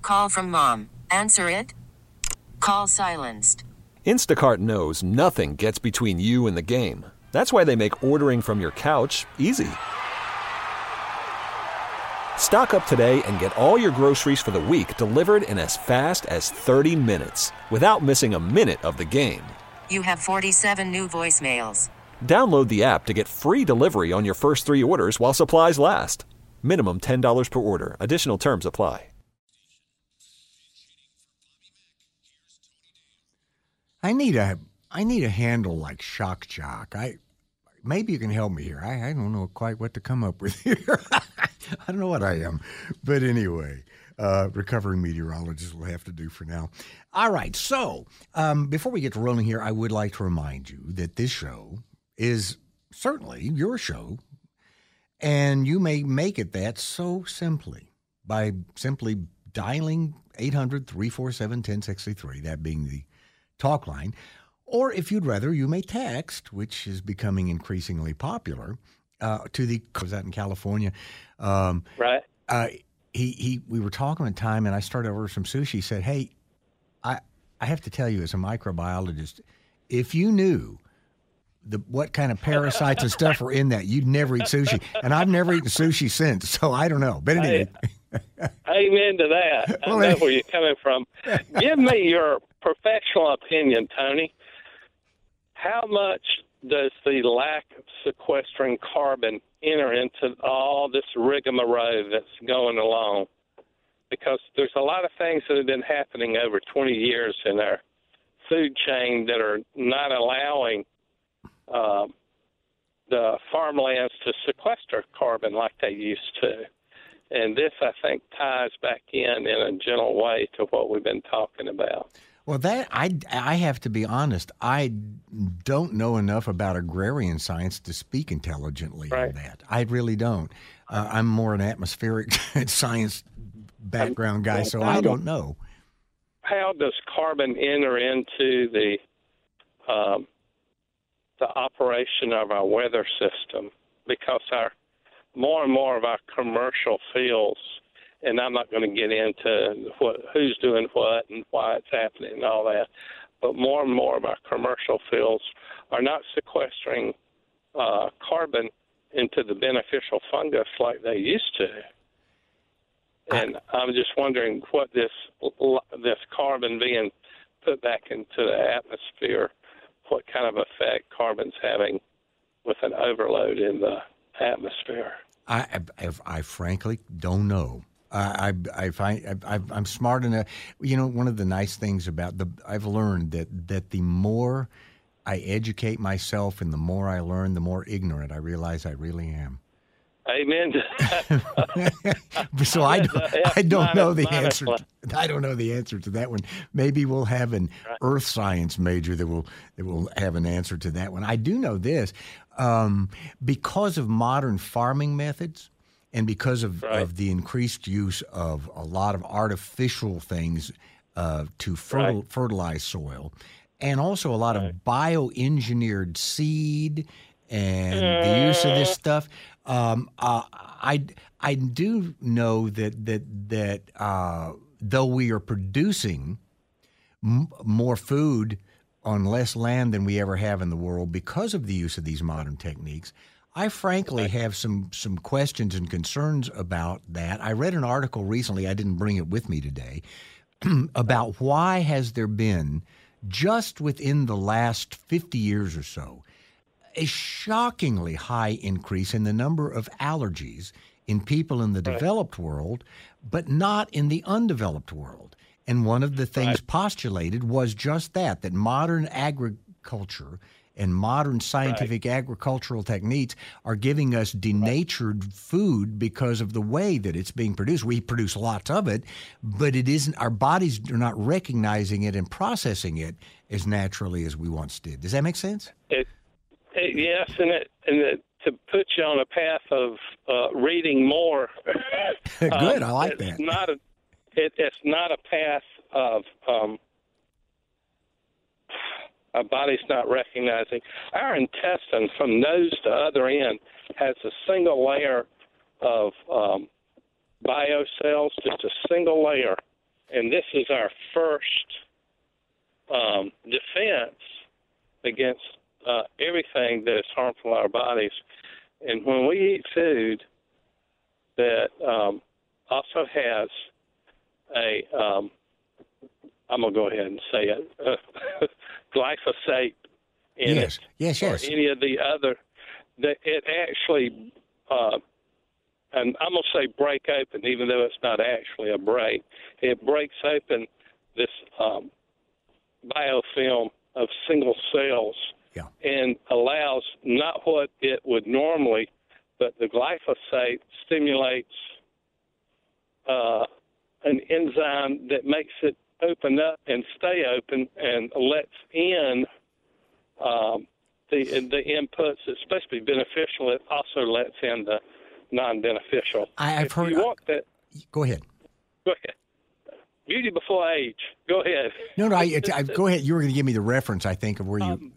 Call from mom. Answer it. Call silenced. Instacart knows nothing gets between you and the game. That's why they make ordering from your couch easy. Stock up today and get all your groceries for the week delivered in as fast as 30 minutes without missing a minute of the game. You have 47 new voicemails. Download the app to get free delivery on your first 3 orders while supplies last. Minimum $10 per order. Additional terms apply. I need a handle like Shock Jock. Maybe you can help me here. I don't know quite what to come up with here. I don't know what I am. But anyway, recovering meteorologist will have to do for now. All right. So before we get to rolling here, I would like to remind you that this show is certainly your show. And you may make it that so simply by simply dialing 800-347-1063, that being the talk line. Or if you'd rather, you may text, which is becoming increasingly popular, to the, I was out in California. Right. We were talking one time, and I started over some sushi. He said, hey, I have to tell you, as a microbiologist, if you knew what kind of parasites and stuff are in that, you'd never eat sushi. And I've never eaten sushi since, so I don't know. But anyway. Amen to that. I know where you're coming from. Give me your professional opinion, Tony. How much does the lack of sequestering carbon enter into all this rigmarole that's going along? Because there's a lot of things that have been happening over 20 years in our food chain that are not allowing the farmlands to sequester carbon like they used to. And this, I think, ties back in a gentle way to what we've been talking about. Well, that I have to be honest. I don't know enough about agrarian science to speak intelligently on that. I really don't. I'm more an atmospheric science background guy, so I don't know. How does carbon enter into the operation of our weather system? Because more and more of our commercial fields, and I'm not going to get into who's doing what and why it's happening and all that, but more and more of our commercial fields are not sequestering carbon into the beneficial fungus like they used to. And I'm just wondering what this carbon being put back into the atmosphere, what kind of effect carbon's having with an overload in the atmosphere. I frankly don't know. I'm smart enough. You know, one of the nice things about I've learned that the more I educate myself and the more I learn, the more ignorant I realize I really am. Amen. So I don't know the answer. I don't know the answer to that one. Maybe we'll have an earth science major that will have an answer to that one. I do know this, because of modern farming methods and because of the increased use of a lot of artificial things to fertilize soil, and also a lot of bioengineered seed and the use of this stuff. I do know that though we are producing more food on less land than we ever have in the world because of the use of these modern techniques, I frankly have some questions and concerns about that. I read an article recently, I didn't bring it with me today, about why has there been, just within the last 50 years or so, a shockingly high increase in the number of allergies in people in the developed world, but not in the undeveloped world. And one of the things postulated was just that modern agriculture and modern scientific agricultural techniques are giving us denatured food because of the way that it's being produced. We produce lots of it, but it isn't. Our bodies are not recognizing it and processing it as naturally as we once did. Does that make sense? Yes, and to put you on a path of reading more. Good, I like that. It's not a path of our body's not recognizing. Our intestine, from nose to other end, has a single layer of biocells, just a single layer. and this is our first defense against everything that is harmful to our bodies. And when we eat food that also has I'm going to go ahead and say it, glyphosate in it, or any of the other, that it actually, and I'm going to say break open, even though it's not actually a break. It breaks open this biofilm of single cells and allows not what it would normally, but the glyphosate stimulates an enzyme that makes it open up and stay open and lets in the inputs that's supposed to be beneficial. It also lets in the non-beneficial. I've heard. That, go ahead. Go ahead. Beauty before age. Go ahead. No, go ahead. You were going to give me the reference, I think, of where you.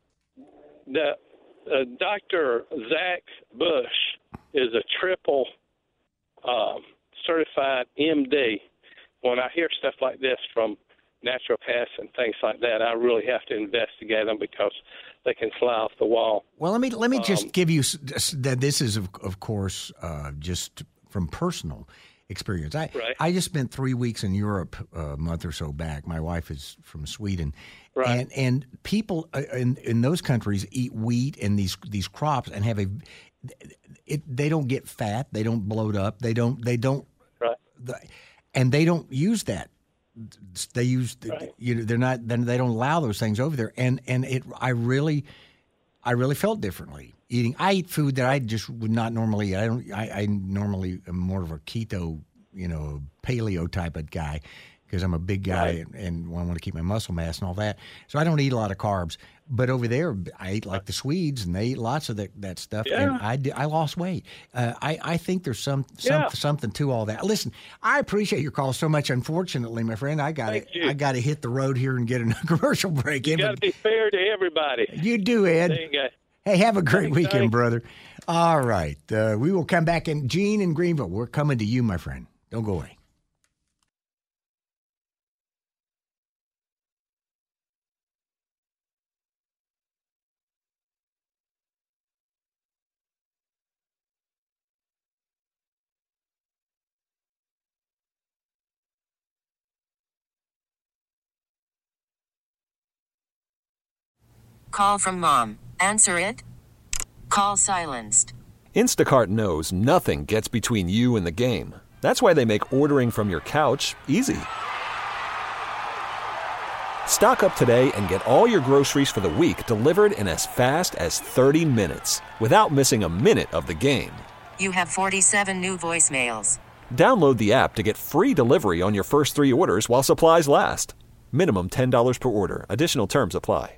Dr. Zach Bush is a triple certified MD. When I hear stuff like this from naturopaths and things like that, I really have to investigate them because they can fly off the wall. Well, let me just give you that. This is of course just from personal experience. I just spent 3 weeks in Europe a month or so back. My wife is from Sweden, and people in those countries eat wheat and these crops and have they don't get fat, they don't bloat up, they don't and they don't use that. They use they don't allow those things over there, and I really felt differently eating. I eat food that I just would not normally eat. I normally am more of a keto, paleo type of guy because I'm a big guy and I want to keep my muscle mass and all that. So I don't eat a lot of carbs. But over there, I eat like the Swedes, and they eat lots of that stuff. Yeah. And I lost weight. I think there's something to all that. Listen, I appreciate your call so much. Unfortunately, my friend, I got to hit the road here and get a commercial break. You got to be fair to everybody. You do, Ed. There you go. Hey, have a great weekend, brother. All right, we will come back. And Gene in Greenville, we're coming to you, my friend. Don't go away. Call from mom. Answer it. Call silenced. Instacart knows nothing gets between you and the game. That's why they make ordering from your couch easy. Stock up today and get all your groceries for the week delivered in as fast as 30 minutes without missing a minute of the game. You have 47 new voicemails. Download the app to get free delivery on your first 3 orders while supplies last. Minimum $10 per order. Additional terms apply.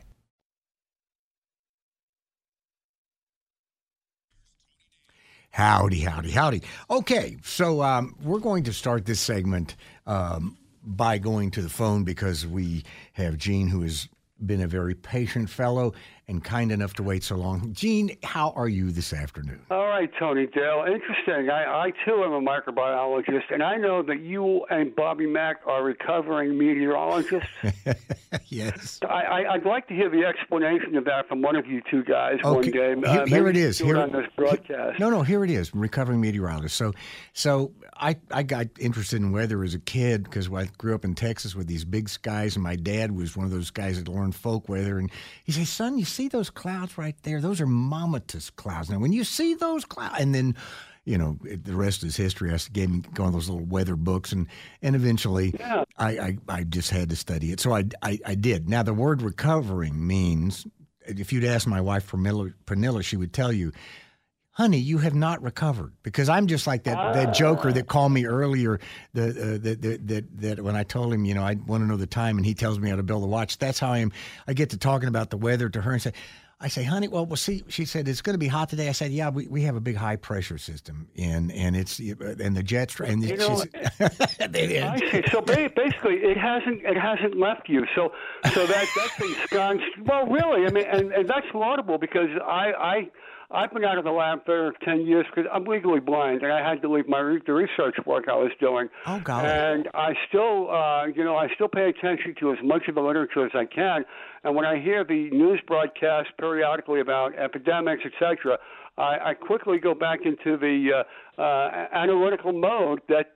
Howdy. Okay, so we're going to start this segment by going to the phone because we have Gene, who has been a very patient fellow and kind enough to wait so long. Gene, how are you this afternoon? All right, Tony Dale. Interesting. I too am a microbiologist, and I know that you and Bobby Mack are recovering meteorologists. Yes. I'd like to hear the explanation of that from one of you two guys one day. Here it is. Here on this broadcast. No, here it is. Recovering meteorologist. So I got interested in weather as a kid because I grew up in Texas with these big skies, and my dad was one of those guys that learned folk weather. And he said, "Son, you see those clouds right there? Those are Mammatus clouds. Now, when you see those clouds," and then, the rest is history. I gave me one of those little weather books, and eventually I just had to study it. So I did. Now, the word recovering means, if you'd ask my wife, Pernilla, she would tell you, "Honey, you have not recovered," because I'm just like that joker that called me earlier. That when I told him, I want to know the time, and he tells me how to build a watch. That's how I am. I get to talking about the weather to her and I say, "Honey, well, we'll see." She said, "It's going to be hot today." I said, "Yeah, we have a big high pressure system, and the jets and I see. So basically, it hasn't left you. So that's ensconced. Well, really, I mean, and that's laudable because I've been out of the lab for 10 years because I'm legally blind, and I had to leave the research work I was doing. Oh, golly. And I still, I still pay attention to as much of the literature as I can. And when I hear the news broadcast periodically about epidemics, etc., I quickly go back into the analytical mode that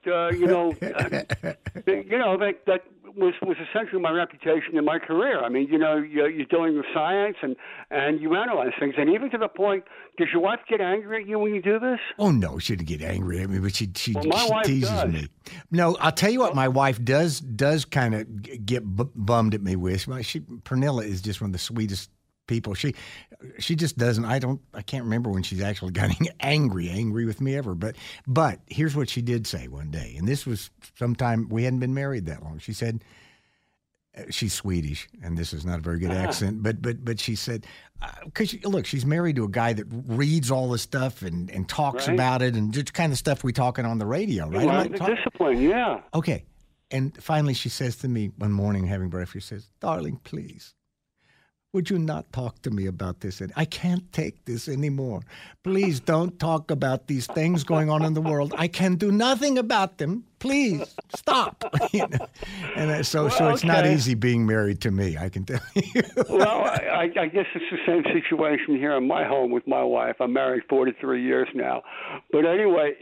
was essentially my reputation in my career. I mean, you're dealing with science and you analyze things, and even to the point, does your wife get angry at you when you do this? Oh no, she didn't get angry at me, but she wife teases does. me. No, I'll tell you what, my wife does kind of get bummed at me with. Pernilla is just one of the sweetest people. She just doesn't. I can't remember when she's actually gotten angry with me ever. But here's what she did say one day, and this was sometime we hadn't been married that long. She said, she's Swedish, and this is not a very good accent, but she said, because look, she's married to a guy that reads all this stuff and talks about it, and just kind of stuff we talking on the radio, right? The discipline, yeah. Okay, and finally she says to me one morning having breakfast, she says, "Darling, please, would you not talk to me about this? I can't take this anymore. Please don't talk about these things going on in the world. I can do nothing about them. Please stop." And so it's not easy being married to me, I can tell you. Well, I guess it's the same situation here in my home with my wife. I'm married 43 years now. But anyway,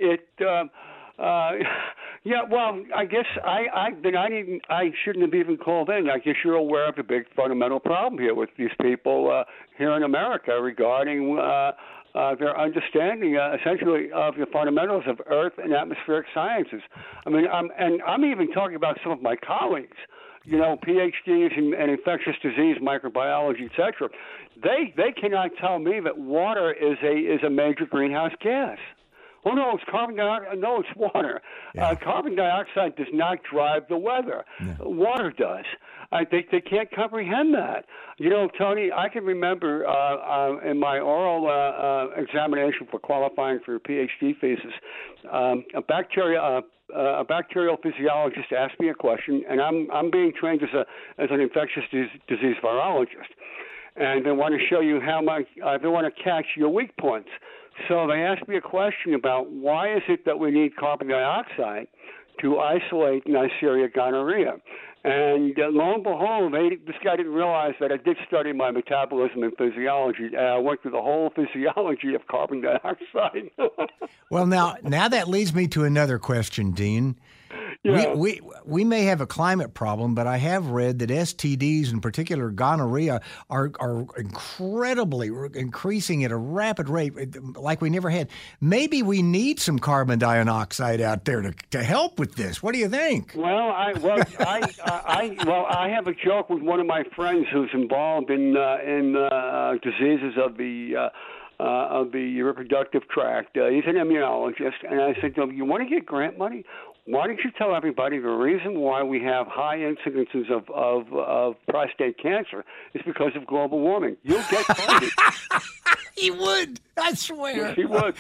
yeah, well, I guess I shouldn't have even called in. I guess you're aware of the big fundamental problem here with these people here in America regarding their understanding, essentially, of the fundamentals of Earth and atmospheric sciences. I mean, I'm even talking about some of my colleagues, PhDs in infectious disease, microbiology, etc. They cannot tell me that water is a major greenhouse gas. Oh, no, it's carbon dioxide. No, it's water. Yeah. Carbon dioxide does not drive the weather. No. Water does. They can't comprehend that. Tony, I can remember in my oral examination for qualifying for a PhD thesis, a bacterial physiologist asked me a question, and I'm being trained as an infectious disease virologist, and they want to show you they want to catch your weak points. So they asked me a question about why is it that we need carbon dioxide to isolate Neisseria gonorrhea. And lo and behold, this guy didn't realize that I did study my metabolism and physiology. I went through the whole physiology of carbon dioxide. Well, now that leads me to another question, Dean. Yeah. We may have a climate problem, but I have read that STDs, in particular gonorrhea, are incredibly increasing at a rapid rate, like we never had. Maybe we need some carbon dioxide out there to help with this. What do you think? Well, I have a joke with one of my friends who's involved in diseases of the reproductive tract. He's an immunologist, and I said to him, "You want to get grant money? Why don't you tell everybody the reason why we have high incidences of prostate cancer is because of global warming? You'll get funded." He would. I swear. Yes, he would.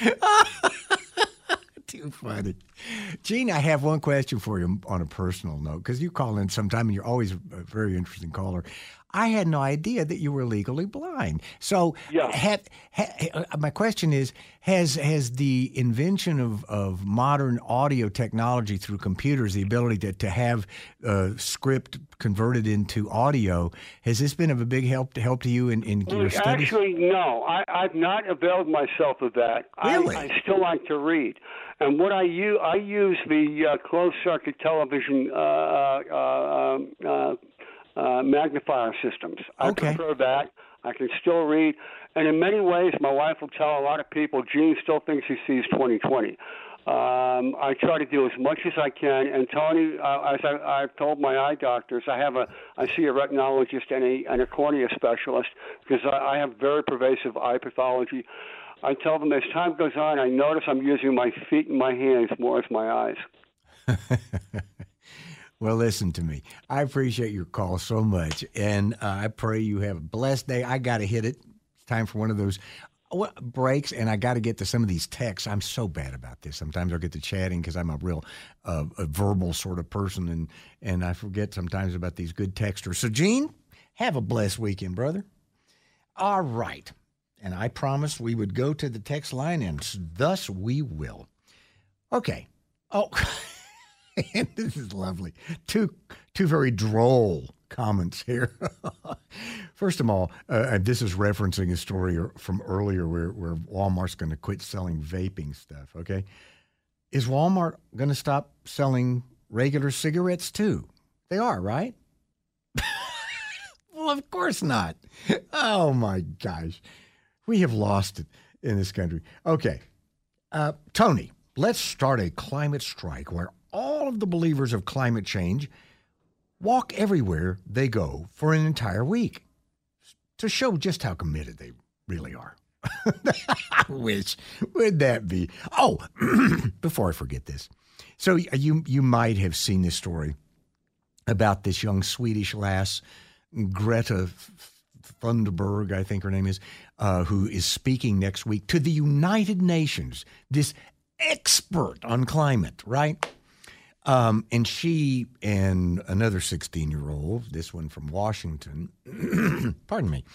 Too funny. Gene, I have one question for you on a personal note, because you call in sometime and you're always a very interesting caller. I had no idea that you were legally blind. So yeah. My question is, has the invention of modern audio technology through computers, the ability to have script converted into audio, has this been of a big help to you in your studies? Actually, no. I've not availed myself of that. Really? I still like to read. And what I use the closed-circuit television magnifier systems. I prefer that. I can still read. And in many ways, my wife will tell a lot of people, Gene still thinks he sees 20/20. I try to do as much as I can. And Tony, as I've told my eye doctors, I see a retinologist and a cornea specialist because I have very pervasive eye pathology. I tell them as time goes on, I notice I'm using my feet and my hands more as my eyes. Well, listen to me. I appreciate your call so much, and I pray you have a blessed day. I got to hit it. It's time for one of those breaks, and I got to get to some of these texts. I'm so bad about this. Sometimes I'll get to chatting because I'm a real a verbal sort of person, and I forget sometimes about these good texters. So, Gene, have a blessed weekend, brother. All right. And I promised we would go to the text line, and thus we will. Okay. Oh, and this is lovely. Two very droll comments here. First of all, this is referencing a story from earlier where Walmart's going to quit selling vaping stuff, okay? Is Walmart going to stop selling regular cigarettes too? They are, right? Well, of course not. Oh, my gosh. We have lost it in this country. Okay. Tony, let's start a climate strike where all of the believers of climate change walk everywhere they go for an entire week to show just how committed they really are. Which would that be? Oh, before I forget this. So you might have seen this story about this young Swedish lass, Greta Thunberg, I think her name is, who is speaking next week to the United Nations, this expert on climate, right? And she and another 16-year-old, this one from Washington, pardon me,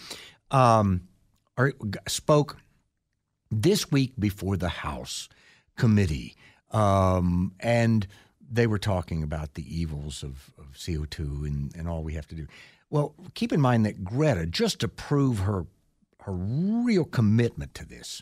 spoke this week before the House committee. And they were talking about the evils of CO2 and all we have to do. Well, keep in mind that Greta, just to prove her real commitment to this,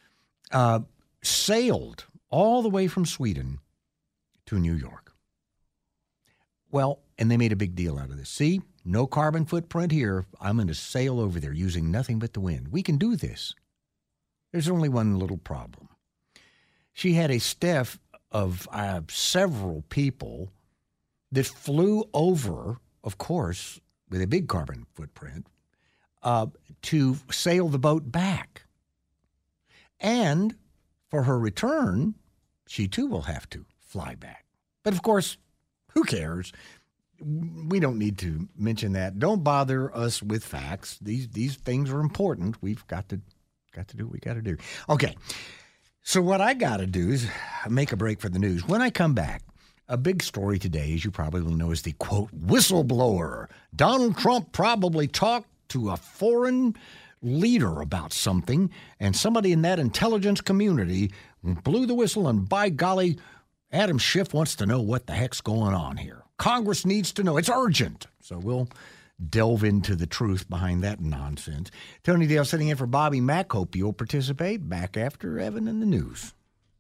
sailed all the way from Sweden to New York. Well, and they made a big deal out of this. See, no carbon footprint here. I'm going to sail over there using nothing but the wind. We can do this. There's only one little problem. She had a staff of several people that flew over, of course, with a big carbon footprint, to sail the boat back. And for her return, she too will have to fly back. But of course, who cares? We don't need to mention that. Don't bother us with facts. These things are important. We've got to do what we got to do. Okay. So what I got to do is make a break for the news. When I come back, a big story today, as you probably will know, is the, quote, whistleblower. Donald Trump probably talked to a foreign leader about something, and somebody in that intelligence community blew the whistle, and by golly, Adam Schiff wants to know what the heck's going on here. Congress needs to know. It's urgent. So we'll delve into the truth behind that nonsense. Tony Dale sitting in for Bobby Mack. Hope you'll participate. Back after Evan and the news.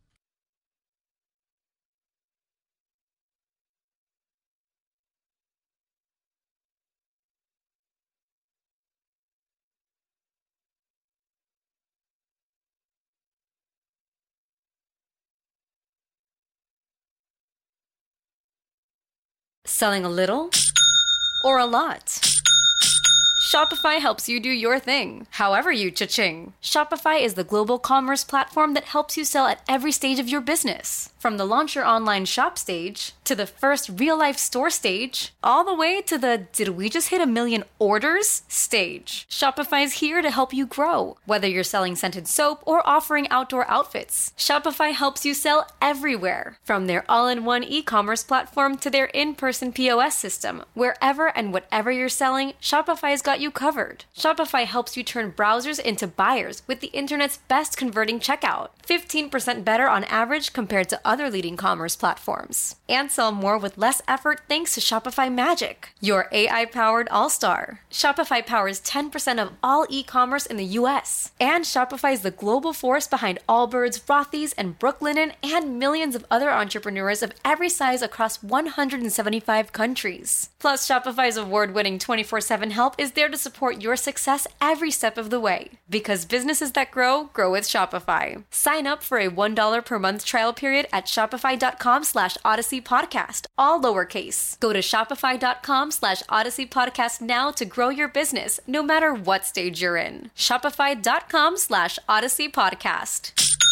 Selling a little or a lot? Shopify helps you do your thing, however you cha-ching. Shopify is the global commerce platform that helps you sell at every stage of your business. From the launch your online shop stage, to the first real-life store stage, all the way to the did we just hit 1 million orders stage. Shopify is here to help you grow. Whether you're selling scented soap or offering outdoor outfits, Shopify helps you sell everywhere. From their all-in-one e-commerce platform to their in-person POS system, wherever and whatever you're selling, Shopify's got you covered. Shopify helps you turn browsers into buyers with the internet's best converting checkout. 15% better on average compared to other leading commerce platforms. And sell more with less effort thanks to Shopify Magic, your AI-powered all-star. Shopify powers 10% of all e-commerce in the U.S. And Shopify is the global force behind Allbirds, Rothy's, and Brooklinen, and millions of other entrepreneurs of every size across 175 countries. Plus, Shopify's award-winning 24/7 help is there to support your success every step of the way. Because businesses that grow with Shopify. Sign up for a $1 per month trial period at shopify.com/Odyssey Podcast, all lowercase. Go to shopify.com/Odyssey Podcast now to grow your business, no matter what stage you're in. Shopify.com/Odyssey Podcast.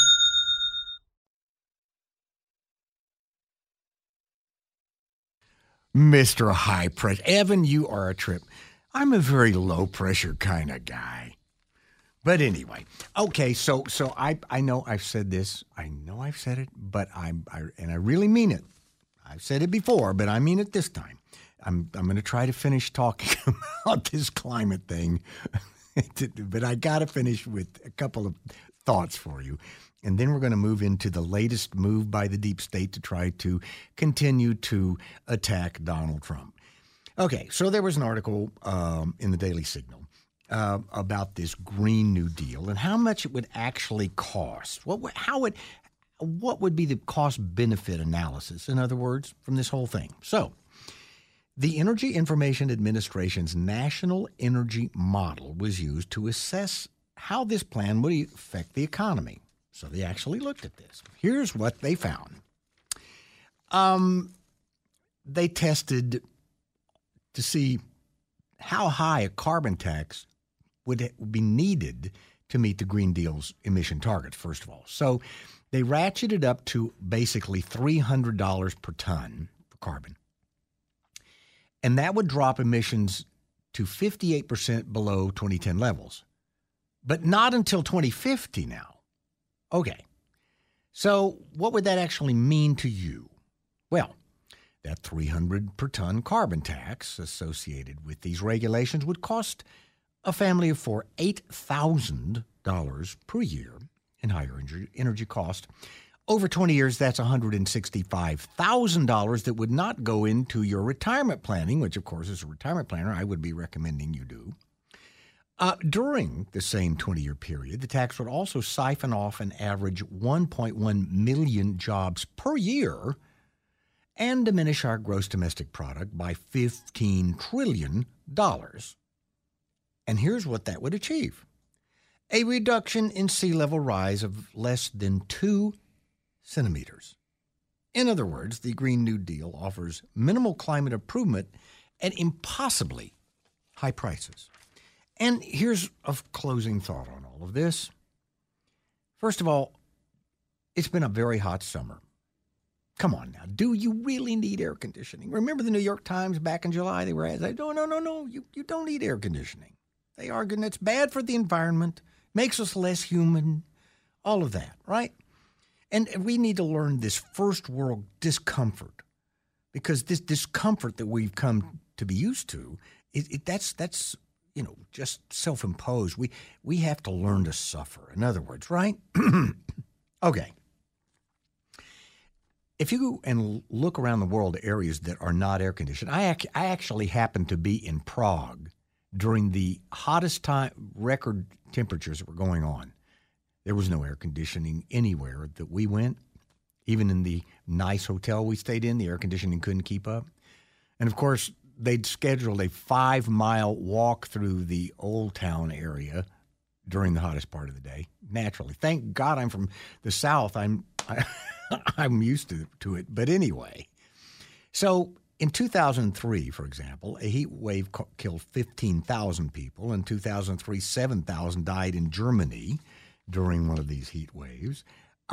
Mr. High Pressure. Evan, you are a trip. I'm a very low pressure kind of guy. But anyway, okay, so I know I've said this. I know I've said it, but I really mean it. I've said it before, but I mean it this time. I'm going to try to finish talking about this climate thing But I got to finish with a couple of thoughts for you. And then we're going to move into the latest move by the deep state to try to continue to attack Donald Trump. Okay, so there was an article in the Daily Signal about this Green New Deal and how much it would actually cost. What would be the cost-benefit analysis, in other words, from this whole thing? So the Energy Information Administration's National Energy Model was used to assess how this plan would affect the economy. So they actually looked at this. Here's what they found. They tested to see how high a carbon tax would be needed to meet the Green Deal's emission targets, first of all. So they ratcheted up to basically $300 per ton for carbon. And that would drop emissions to 58% below 2010 levels. But not until 2050 now. Okay, so what would that actually mean to you? Well, that $300 per ton carbon tax associated with these regulations would cost a family of four $8,000 per year in higher energy cost. Over 20 years, that's $165,000 that would not go into your retirement planning, which, of course, as a retirement planner, I would be recommending you do. During the same 20-year period, the tax would also siphon off an average 1.1 million jobs per year and diminish our gross domestic product by $15 trillion. And here's what that would achieve. A reduction in sea level rise of less than 2 centimeters. In other words, the Green New Deal offers minimal climate improvement at impossibly high prices. And here's a closing thought on all of this. First of all, it's been a very hot summer. Come on now. Do you really need air conditioning? Remember the New York Times back in July? They were saying, no. You don't need air conditioning. They arguing it's bad for the environment, makes us less human, all of that, right? And we need to learn this first world discomfort, because this discomfort that we've come to be used to, that's just self-imposed. We have to learn to suffer, in other words, right? Okay. If you go and look around the world at areas that are not air-conditioned, I actually happened to be in Prague during the hottest time, record temperatures that were going on. There was no air conditioning anywhere that we went. Even in the nice hotel we stayed in, the air conditioning couldn't keep up. And, of course, they'd scheduled a 5-mile walk through the Old Town area during the hottest part of the day, naturally. Thank God I'm from the South. I'm used to it. But anyway, so in 2003, for example, a heat wave killed 15,000 people. In 2003, 7,000 died in Germany during one of these heat waves.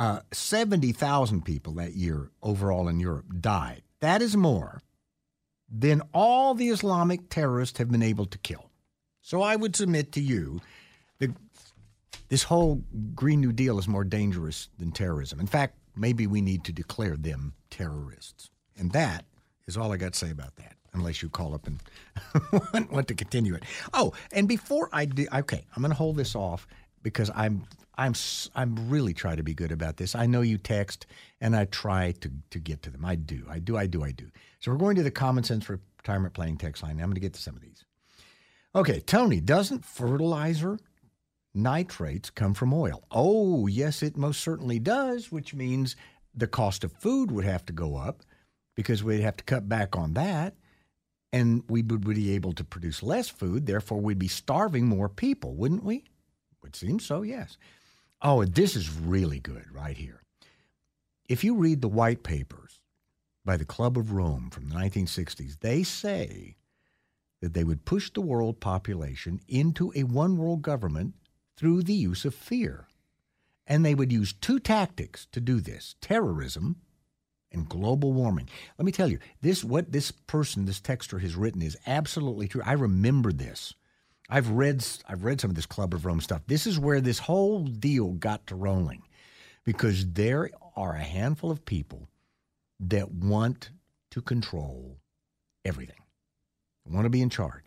70,000 people that year overall in Europe died. That is more than all the Islamic terrorists have been able to kill. So I would submit to you that this whole Green New Deal is more dangerous than terrorism. In fact, maybe we need to declare them terrorists. And that is all I got to say about that, unless you call up and want to continue it. Oh, and before I do, okay, I'm going to hold this off because I'm really trying to be good about this. I know you text, and I try to get to them. I do. So we're going to the Common Sense Retirement Planning text line. I'm going to get to some of these. Okay, Tony, doesn't fertilizer nitrates come from oil? Oh, yes, it most certainly does, which means the cost of food would have to go up because we'd have to cut back on that, and we would be able to produce less food. Therefore, we'd be starving more people, wouldn't we? Would seem so, yes. Oh, and this is really good right here. If you read the white papers by the Club of Rome from the 1960s, they say that they would push the world population into a one-world government through the use of fear. And they would use 2 tactics to do this: terrorism and global warming. Let me tell you, what this texter has written is absolutely true. I remember this. I've read some of this Club of Rome stuff. This is where this whole deal got to rolling, because there are a handful of people that want to control everything, want to be in charge.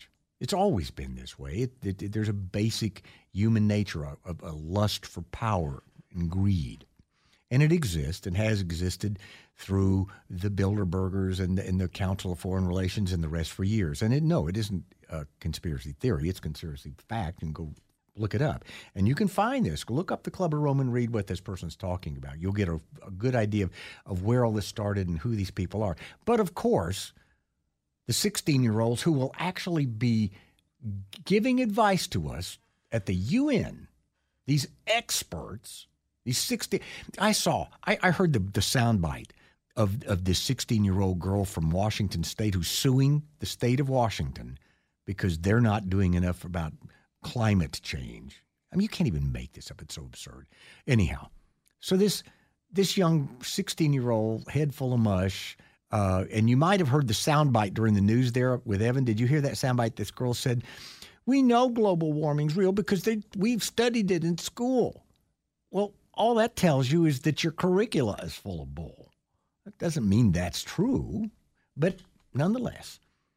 It's always been this way. There's a basic human nature of a lust for power and greed. And it exists and has existed through the Bilderbergers and the Council of Foreign Relations and the rest for years. And it isn't a conspiracy theory. It's conspiracy fact, and go look it up. And you can find this. Look up the Club of Rome and read what this person's talking about. You'll get a good idea of where all this started and who these people are. But, of course, the 16-year-olds who will actually be giving advice to us at the UN, these experts, these 60. I heard the soundbite of this 16-year-old girl from Washington State who's suing the state of Washington because they're not doing enough about climate change. I mean, you can't even make this up. It's so absurd. Anyhow, so this young 16-year-old head full of mush, and you might have heard the soundbite during the news there with Evan. Did you hear that soundbite? This girl said, "We know global warming's real because we've studied it in school." Well, all that tells you is that your curricula is full of bull. That doesn't mean that's true, but nonetheless,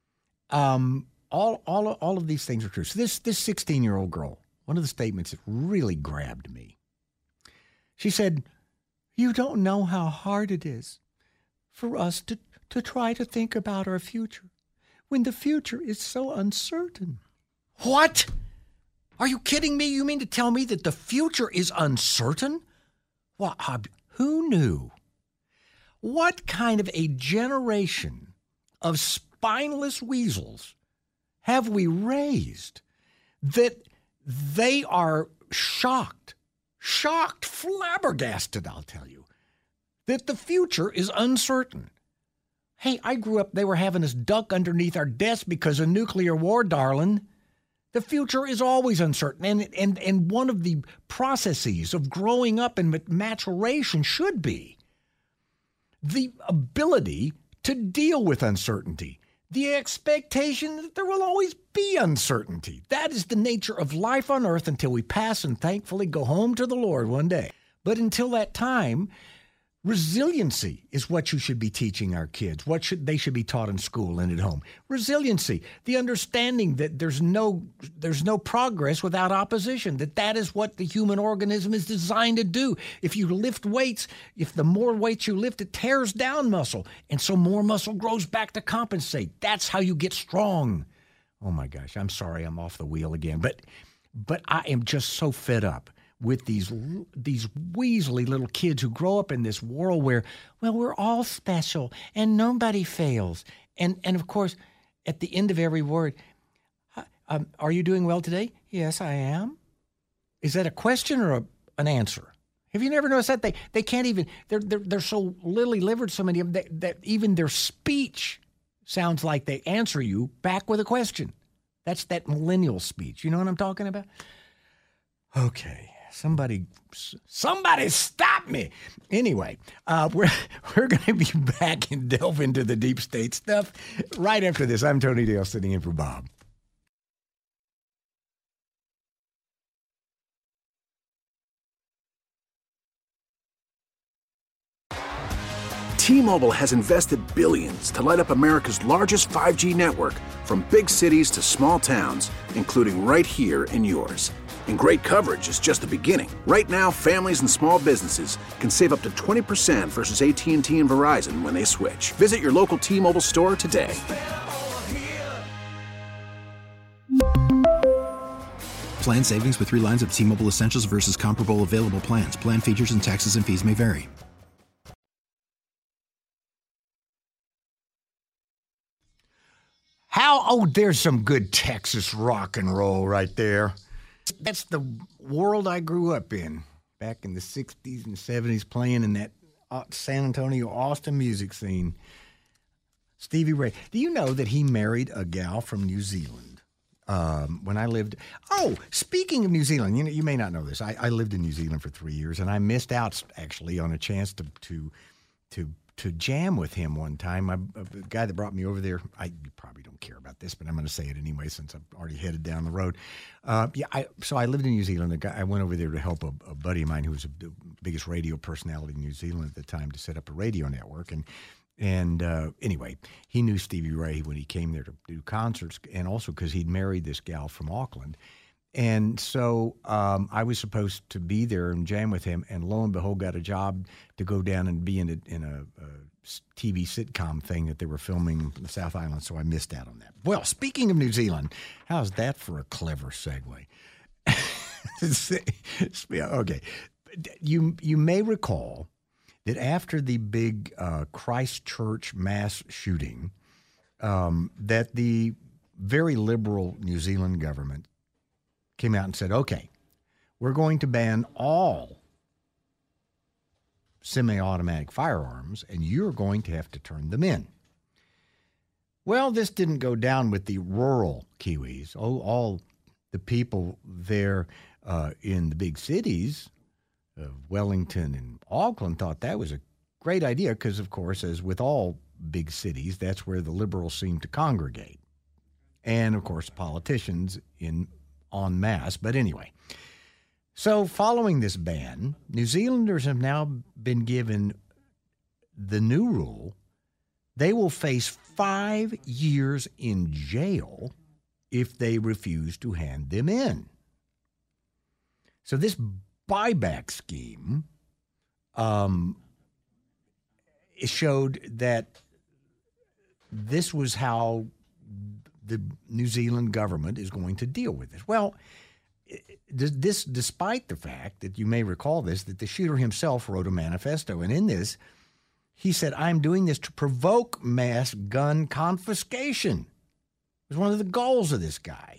all of these things are true. So this 16-year-old girl, one of the statements that really grabbed me, she said, "You don't know how hard it is for us to try to think about our future when the future is so uncertain." What? Are you kidding me? You mean to tell me that the future is uncertain? Well, who knew? What kind of a generation of spineless weasels have we raised that they are shocked, flabbergasted, I'll tell you, that the future is uncertain? Hey, I grew up, they were having us duck underneath our desk because of nuclear war, darling. The future is always uncertain, and one of the processes of growing up and maturation should be the ability to deal with uncertainty, the expectation that there will always be uncertainty. That is the nature of life on earth until we pass and thankfully go home to the Lord one day. But until that time, resiliency is what you should be teaching our kids. They should be taught in school and at home. Resiliency, the understanding that there's no progress without opposition, that is what the human organism is designed to do. If you lift weights, if the more weights you lift, it tears down muscle. And so more muscle grows back to compensate. That's how you get strong. Oh my gosh, I'm sorry I'm off the wheel again. But I am just so fed up with these weaselly little kids who grow up in this world where, well, we're all special and nobody fails. And of course, at the end of every word, are you doing well today? Yes, I am. Is that a question or an answer? Have you never noticed that? They can't even, they're so lily-livered, so many of them, that even their speech sounds like they answer you back with a question. That's that millennial speech. You know what I'm talking about? Okay. Somebody stop me. Anyway, we're going to be back and delve into the deep state stuff right after this. I'm Tony Dale, sitting in for Bob. T-Mobile has invested billions to light up America's largest 5G network, from big cities to small towns, including right here in yours. And great coverage is just the beginning. Right now, families and small businesses can save up to 20% versus AT&T and Verizon when they switch. Visit your local T-Mobile store today. Plan savings with 3 lines of T-Mobile Essentials versus comparable available plans. Plan features and taxes and fees may vary. There's some good Texas rock and roll right there. That's the world I grew up in back in the 60s and 70s, playing in that San Antonio, Austin music scene. Stevie Ray. Do you know that he married a gal from New Zealand when I lived? Oh, speaking of New Zealand, you may not know this. I lived in New Zealand for 3 years, and I missed out actually on a chance to jam with him one time. The guy that brought me over there, you probably don't care about this, but I'm going to say it anyway since I've already headed down the road. So I lived in New Zealand. I went over there to help a buddy of mine who was the biggest radio personality in New Zealand at the time to set up a radio network. And anyway, he knew Stevie Ray when he came there to do concerts, and also because he'd married this gal from Auckland. And so I was supposed to be there and jam with him, and lo and behold, got a job to go down and be in a TV sitcom thing that they were filming in the South Island, so I missed out on that. Well, speaking of New Zealand, how's that for a clever segue? Okay. You may recall that after the big Christchurch mass shooting, that the very liberal New Zealand government came out and said, okay, we're going to ban all semi-automatic firearms, and you're going to have to turn them in. Well, this didn't go down with the rural Kiwis. All the people there in the big cities of Wellington and Auckland thought that was a great idea because, of course, as with all big cities, that's where the liberals seem to congregate. And, of course, politicians en masse. But anyway, so following this ban, New Zealanders have now been given the new rule. They will face 5 years in jail if they refuse to hand them in. So this buyback scheme it showed that this was how the New Zealand government is going to deal with this. Well, this, despite the fact that you may recall this, that the shooter himself wrote a manifesto, and in this, he said, "I'm doing this to provoke mass gun confiscation." It was one of the goals of this guy.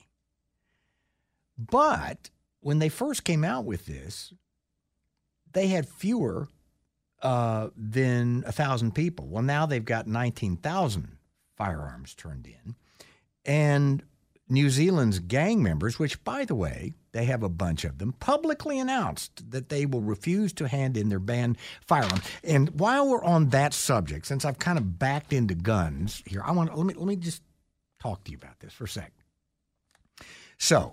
But when they first came out with this, they had fewer than 1,000 people. Well, now they've got 19,000 firearms turned in. And New Zealand's gang members, which, by the way, they have a bunch of them, publicly announced that they will refuse to hand in their banned firearms. And while we're on that subject, since I've kind of backed into guns here, let me just talk to you about this for a sec. So,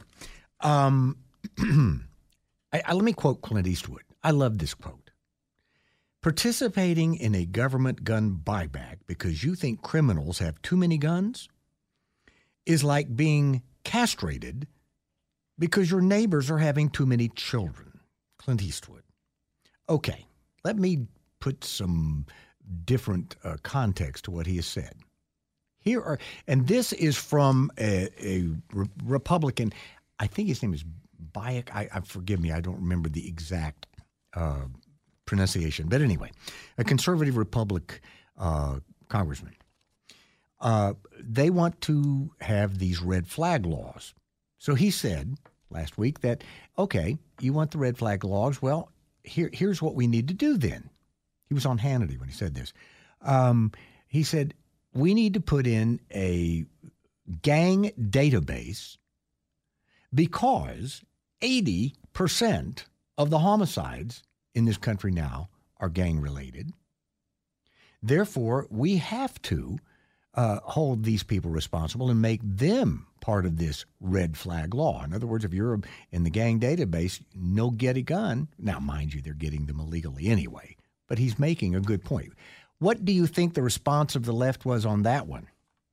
let me quote Clint Eastwood. I love this quote. "Participating in a government gun buyback because you think criminals have too many guns is like being castrated because your neighbors are having too many children." Clint Eastwood. Okay, let me put some different context to what he has said. And this is from a Republican, I think his name is Bayek. Forgive me, I don't remember the exact pronunciation. But anyway, a conservative Republican congressman. They want to have these red flag laws. So he said last week that, okay, you want the red flag laws? Well, here's what we need to do then. He was on Hannity when he said this. He said, we need to put in a gang database because 80% of the homicides in this country now are gang-related. Therefore, we have to hold these people responsible and make them part of this red flag law. In other words, if you're in the gang database, no get a gun. Now, mind you, they're getting them illegally anyway, but he's making a good point. What do you think the response of the left was on that one?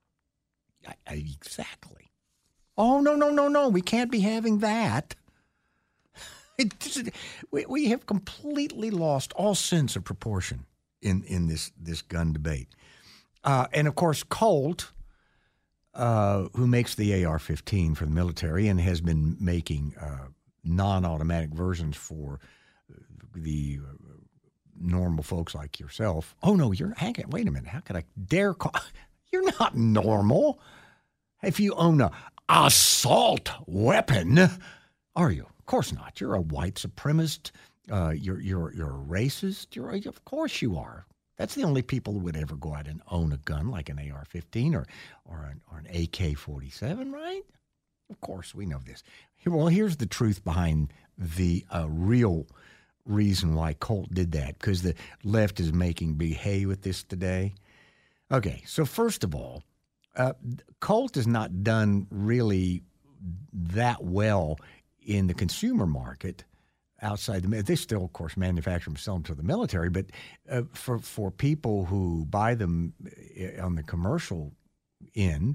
Exactly. Oh, no. We can't be having that. We have completely lost all sense of proportion in this gun debate. And, of course, Colt, who makes the AR-15 for the military and has been making non-automatic versions for the normal folks like yourself. Oh, no, wait a minute. How could I dare call? You're not normal. If you own a assault weapon, are you? Of course not. You're a white supremacist. You're a racist. Of course you are. That's the only people who would ever go out and own a gun like an AR-15 or an AK-47, right? Of course, we know this. Well, here's the truth behind the real reason why Colt did that, because the left is making big hay with this today. Okay, so first of all, Colt has not done really that well in the consumer market outside they still, of course, manufacture them, sell them to the military. But for people who buy them on the commercial end,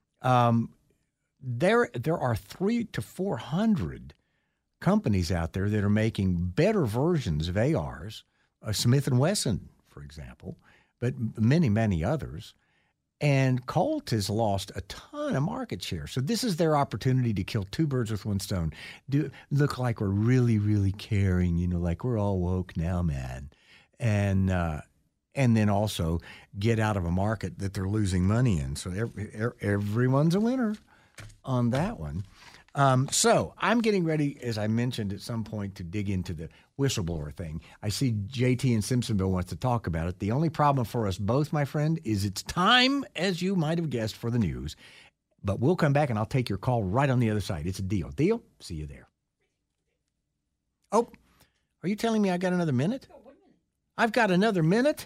there are 300 to 400 companies out there that are making better versions of ARs, Smith & Wesson, for example, but many, many others. And Colt has lost a ton of market share. So this is their opportunity to kill two birds with one stone. Look like we're really, really caring, like we're all woke now, man. And then also get out of a market that they're losing money in. So everyone's a winner on that one. So I'm getting ready, as I mentioned at some point, to dig into the whistleblower thing. I see JT in Simpsonville wants to talk about it. The only problem for us both, my friend, is it's time, as you might have guessed, for the news. But we'll come back and I'll take your call right on the other side. It's a deal. Deal? See you there. Oh, are you telling me I got another minute? I've got another minute?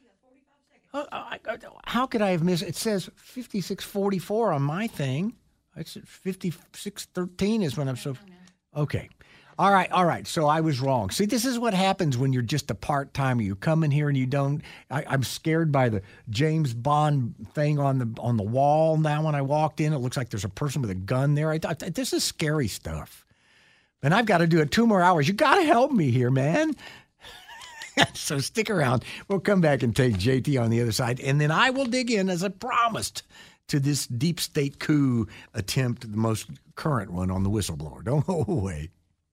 How could I have missed it? It says 56:44 on my thing. It's 56:13 is when I'm so. Okay. All right. So I was wrong. See, this is what happens when you're just a part-timer. You come in here and you don't. I'm scared by the James Bond thing on the wall now. When I walked in, it looks like there's a person with a gun there. This is scary stuff. And I've got to do it 2 more hours. You got to help me here, man. So stick around. We'll come back and take JT on the other side, and then I will dig in, as I promised, to this deep state coup attempt, the most current one on the whistleblower. Don't go away.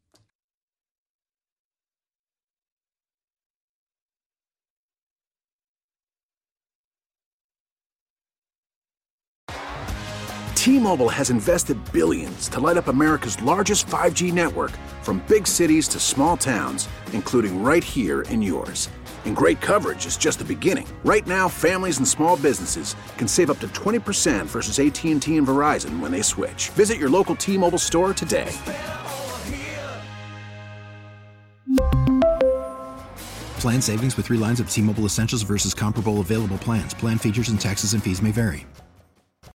T-Mobile has invested billions to light up America's largest 5G network, from big cities to small towns, including right here in yours. And great coverage is just the beginning. Right now, families and small businesses can save up to 20% versus AT&T and Verizon when they switch. Visit your local T-Mobile store today. Plan savings with 3 lines of T-Mobile Essentials versus comparable available plans. Plan features and taxes and fees may vary.